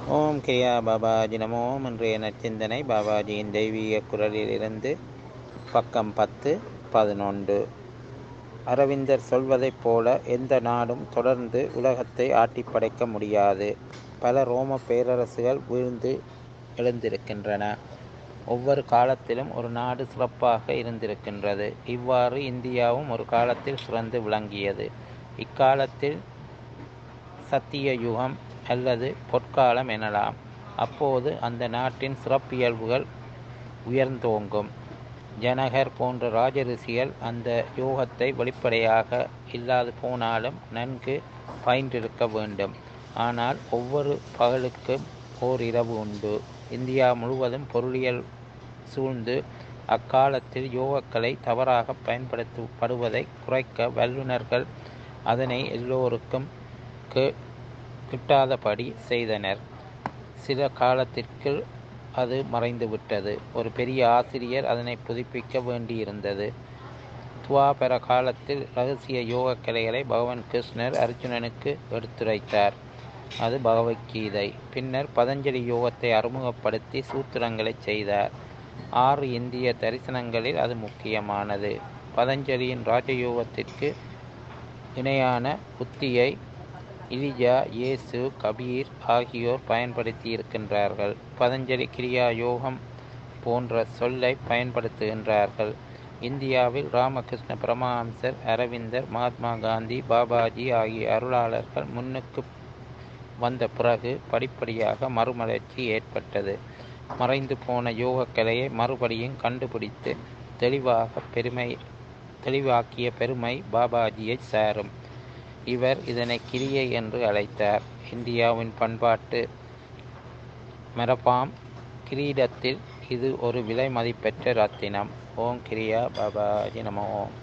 ஓம் கிரியா பாபாஜி நமோ. இன்றைய நற்சிந்தனை பாபாஜியின் தெய்வீக குரலில் இருந்து பக்கம் 10-11. அரவிந்தர் சொல்வதைப் போல எந்த நாடும் தொடர்ந்து உலகத்தை ஆட்டி படைக்க முடியாது. பல ரோம பேரரசுகள் வீழ்ந்து எழுந்திருக்கின்றன. ஒவ்வொரு காலத்திலும் ஒரு நாடு சிறப்பாக இருந்திருக்கின்றது. இவ்வாறு இந்தியாவும் ஒரு காலத்தில் சிறந்து விளங்கியது. இக்காலத்தில் சத்திய யுகம் அல்லது பொற்காலம் எனலாம். அப்போது அந்த நாட்டின் சிறப்பியல்புகள் உயர்ந்தோங்கும். ஜனகர் போன்ற ராஜரிஷிகள் அந்த யோகத்தை வெளிப்படையாக இல்லாது போனாலும் நன்கு பயின்றிருக்க வேண்டும். ஆனால் ஒவ்வொரு பகலுக்கும் ஓர் இரவு உண்டு. இந்தியா முழுவதும் பொருளியல் சூழ்ந்து அக்காலத்தில் யோகக்கலை தவறாக பயன்படுத்தப்படுவதை குறைக்க வல்லுநர்கள் அதனை எல்லோருக்கும் கிட்டாதபடி செய்தனர். சில காலத்திற்கு அது மறைந்துவிட்டது. ஒரு பெரிய ஆசிரியர் அதனை புதுப்பிக்க வேண்டியிருந்தது. துவாபர காலத்தில் இரகசிய யோக கலைகளை பகவான் கிருஷ்ணர் அர்ஜுனனுக்கு எடுத்துரைத்தார். அது பகவத்கீதை. பின்னர் பதஞ்சலி யோகத்தை அறிமுகப்படுத்தி சூத்திரங்களை செய்தார். 6 இந்திய தரிசனங்களில் அது முக்கியமானது. பதஞ்சலியின் ராஜயோகத்திற்கு இணையான புத்தியை இலிஜா, இயேசு, கபீர் ஆகியோர் பயன்படுத்தி இருக்கின்றார்கள். பதஞ்சலி கிரியா யோகம் போன்ற சொல்லை பயன்படுத்துகின்றார்கள். இந்தியாவில் ராமகிருஷ்ண பரமஹம்சர், அரவிந்தர், மகாத்மா காந்தி, பாபாஜி ஆகிய அருளாளர்கள் முன்னுக்கு வந்த பிறகு படிப்படியாக மறுமலர்ச்சி ஏற்பட்டது. மறைந்து போன யோக கலையை மறுபடியும் கண்டுபிடித்து தெளிவாக்கிய பெருமை பாபாஜியை சாரும். இவர் இதனை கிரியை என்று அழைத்தார். இந்தியாவின் பண்பாட்டு மரபாம் கிரீடத்தில் இது ஒரு விலை மதிப்பெற்ற ரத்தினம். ஓம் கிரியா பாபாஜி நமோ.